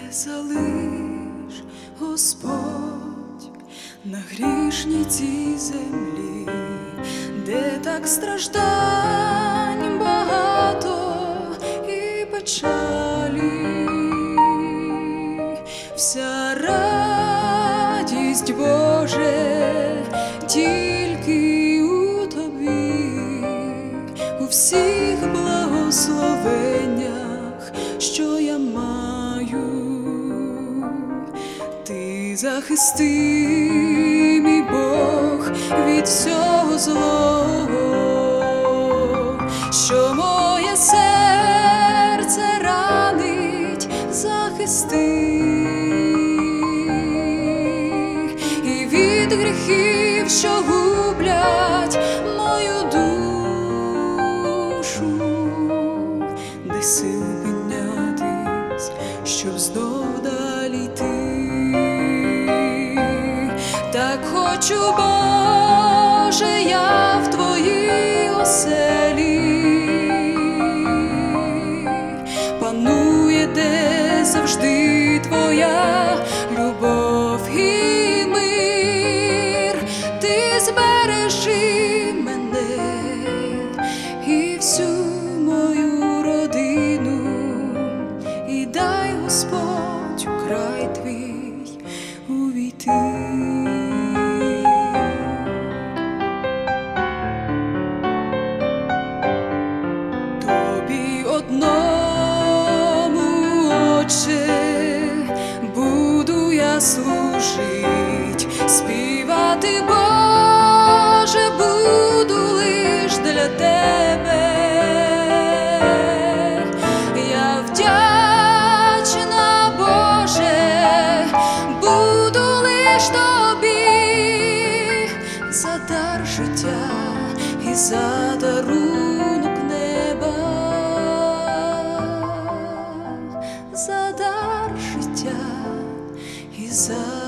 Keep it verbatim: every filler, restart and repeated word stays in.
залиш, Господь, на грішній цій землі, де так страждань багато і печалі, вся радість, Боже, тільки у Тобі, у всіх благословеннях, що я маю. Ти захисти, мій Бог, від всього злого, що моє серце ранить, захисти, і від гріхів, що гублять мою душу, дай сил піднятись, щоб знов далі йти. Так хочу, Боже, я в Твоїй оселі, панує, де завжди Твоя любов і мир. Ти збережи мене і всю мою родину, і дай, Господь, у край Твій увійти. Одному, Отче, буду я служить, співати, Боже, буду лиш для Тебе. Я вдячна, Боже, буду лиш Тобі за дар життя і за дарунок неба, за дар життя і за